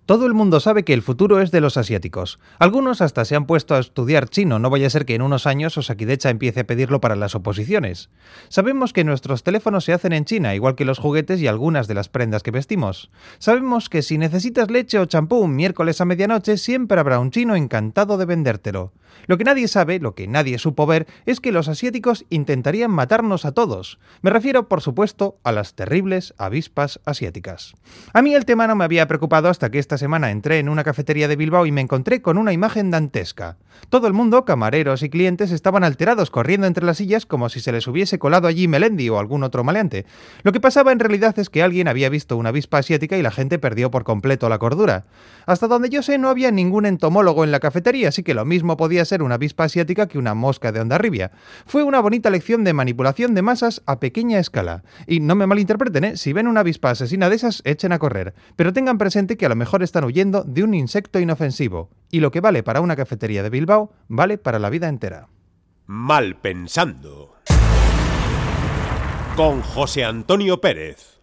Todo el mundo sabe que el futuro es de los asiáticos. Algunos hasta se han puesto a estudiar chino, no vaya a ser que en unos años Osakidecha empiece a pedirlo para las oposiciones. Sabemos que nuestros teléfonos se hacen en China, igual que los juguetes y algunas de las prendas que vestimos. Sabemos que si necesitas leche o champú un miércoles a medianoche, siempre habrá un chino encantado de vendértelo. Lo que nadie sabe, lo que nadie supo ver, es que los asiáticos intentarían matarnos a todos. Me refiero, por supuesto, a las terribles avispas asiáticas. A mí el tema no me había preocupado hasta que esta semana entré en una cafetería de Bilbao y me encontré con una imagen dantesca. Todo el mundo, camareros y clientes, estaban alterados corriendo entre las sillas como si se les hubiese colado allí Melendi o algún otro maleante. Lo que pasaba en realidad es que alguien había visto una avispa asiática y la gente perdió por completo la cordura. Hasta donde yo sé no había ningún entomólogo en la cafetería, así que lo mismo podía ser una avispa asiática que una mosca de Hondarribia. Fue una bonita lección de manipulación de masas a pequeña escala. Y no me malinterpreten, si ven una avispa asesina de esas, echen a correr. Pero tengan presente que a lo mejor están huyendo de un insecto inofensivo. Y lo que vale para una cafetería de Bilbao, vale para la vida entera. Mal pensando. Con José Antonio Pérez.